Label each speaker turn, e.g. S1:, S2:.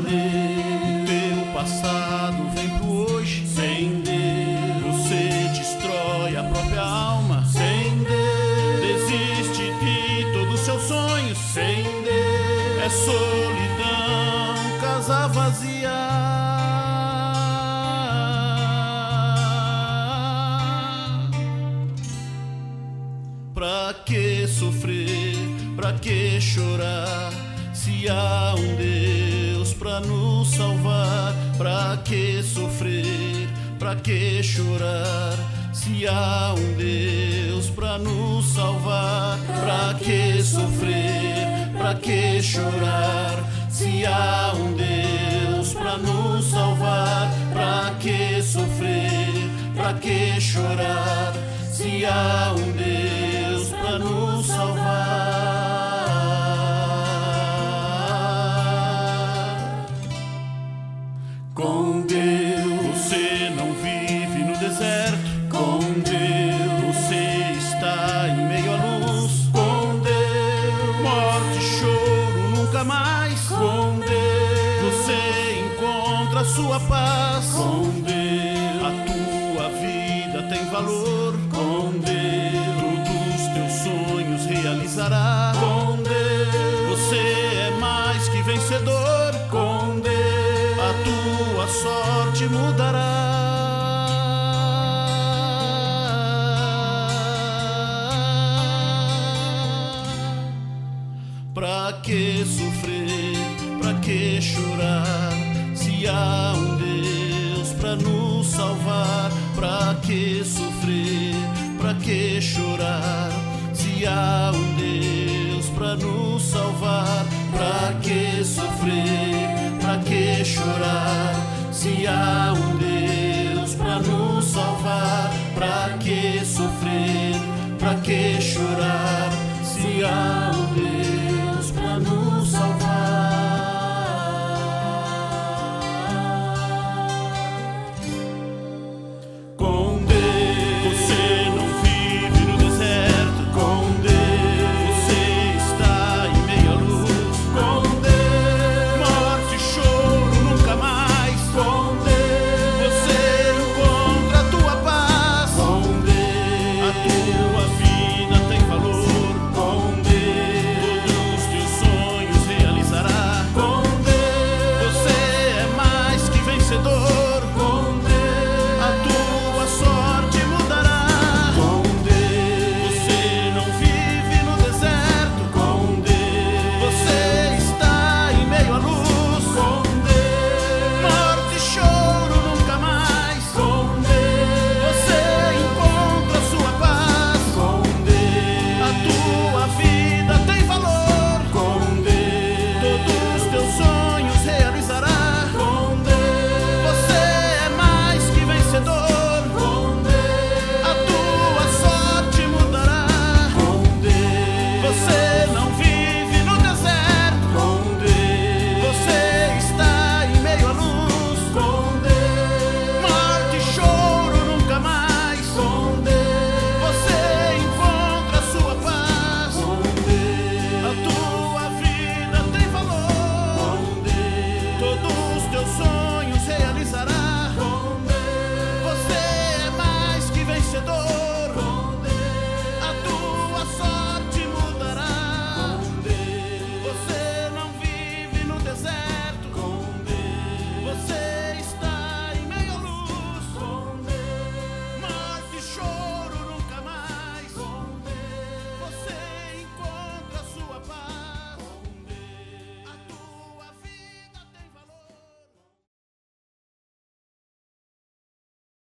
S1: Deus.
S2: Teu passado vem pro hoje.
S1: Sem Deus,
S2: Você destrói a própria alma.
S1: sem Deus,
S2: Desiste de todos os seus sonhos.
S1: sem Deus,
S2: É solidão, casa vazia. Pra que sofrer, pra que chorar, se há um Deus pra nos salvar? Pra que sofrer, pra que chorar, se há um Deus pra nos salvar? Pra que sofrer, pra que chorar, se há um Deus pra nos salvar? Pra que sofrer, pra que chorar, se há um Deus pra nos salvar?
S1: com Deus,
S2: Você não vive no deserto.
S1: com Deus,
S2: Você está em meio à luz.
S1: com Deus,
S2: Morte e choro nunca mais.
S1: com Deus,
S2: Você encontra sua paz.
S1: com Deus,
S2: A tua vida tem valor.
S1: com Deus,
S2: Todos teus sonhos realizará.
S1: com Deus,
S2: Você é mais que vencedor.
S1: com Deus,
S2: A tua sorte mudará. Pra que sofrer, pra que chorar, se há um Deus pra nos salvar? Pra que sofrer, pra que chorar, se há um Deus pra nos salvar? Pra que sofrer, pra que chorar, se há um Deus pra nos salvar? Pra que sofrer, pra que chorar,